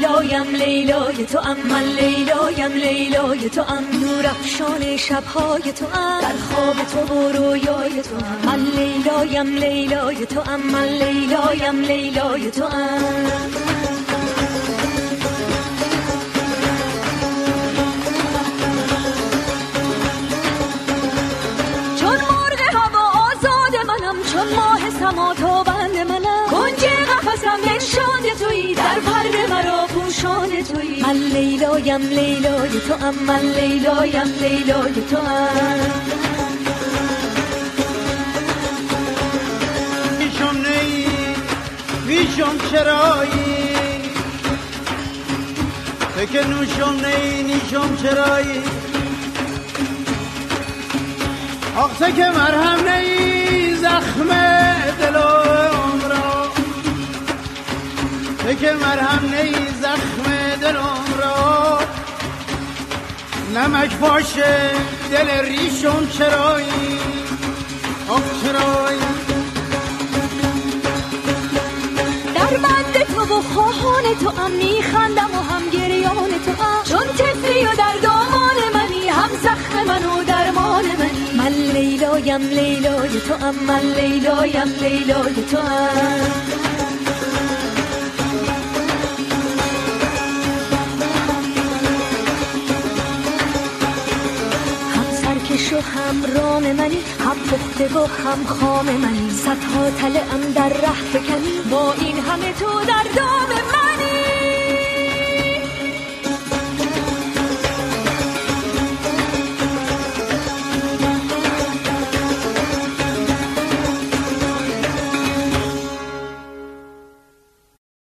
لیلایم لیلای تو ام، من لیلایم لیلای تو ام، نور افشان شبهای تو ام، در خواب تو و رویای تو ام، من لیلایم لیلای تو ام، من لیلایم لیلای تو ام. چون ماه سما تا بند منم، کنج قفسم انشاد تویی، در پر مرا پوشان تویی، من لیلایم لیلای تو ام، من لیلایم لیلای تو ام. میشم نی میشم چرایی، فکر نوشم نی نیشم چرایی، آخته که مرهم نی زخم دلم را، که مرهم نی زخم دلم را، نمک باشه دل ریشم چرایی، آخ چرایی. در بند تو و خواهان تو ام، میخندم و هم گریان تو ام، چون طفلی و در دامان منی، هم زخم من و درمان منی، من لیلایم لیلای تو ام، من لیلایم لیلای تو ام. و هم رام منی، هم پخته و هم خام منی، صدها تله ام در ره فکنی، با این همه تو در دام من.